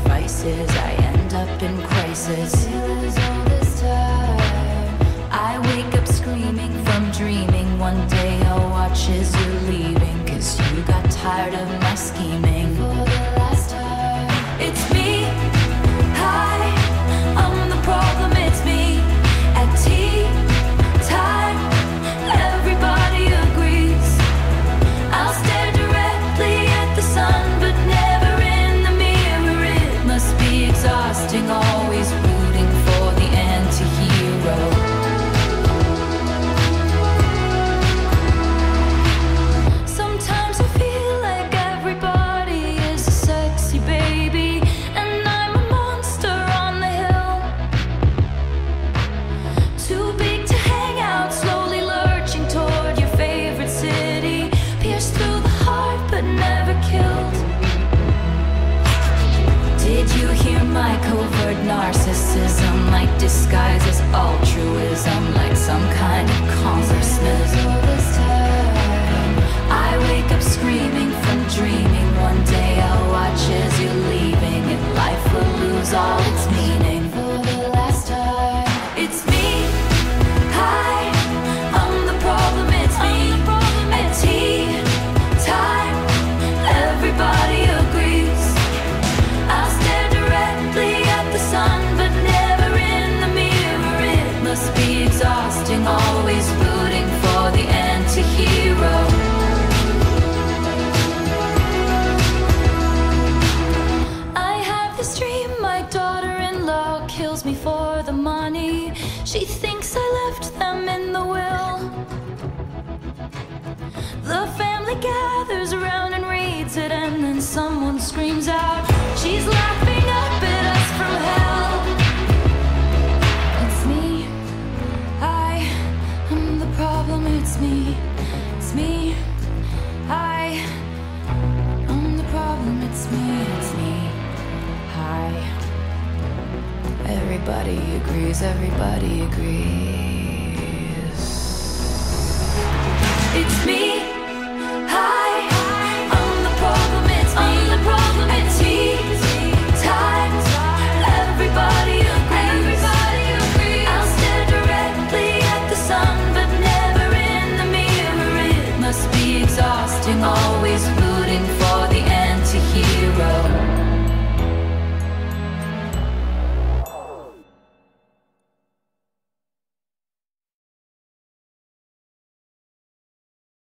vices, I end up in crisis. All this time, I wake up screaming from dreaming. One day I'll watch as you're leaving, 'cause you got tired of my scheming. For the last time, it's me. Hi, I'm the problem, it's me. At tea time, everybody agrees. I'll stare directly at the sun, but never in the mirror. It must be exhausting, always rooting for the anti-hero. Sometimes I feel like everybody is a sexy baby, and I'm a monster on the hill. Too big to hang out, slowly lurching toward your favorite city. Pierced through the heart, but never killed. Did you hear my covert narcissism? Like disguise as altruism, like some kind of consciousness. All this time, I wake up screaming from dreaming. One day I'll watch as you're leaving, and life will lose all its meaning. For the last time, it's me. Hi, I'm the problem, it's me. At tea time, everybody agrees. I'll stare directly at the sun, but never in the mirror. It must be exhausting, always rooting for the anti-hero. I have this dream, my daughter-in-law kills me for the money. She thinks I left them in the will. The family gathers around and reads it, and then someone screams out, she's laughing up at us from hell. It's me. I am the problem, it's me. It's me. I am the problem, it's me. It's me. Hi. Everybody agrees, everybody agrees. It's me.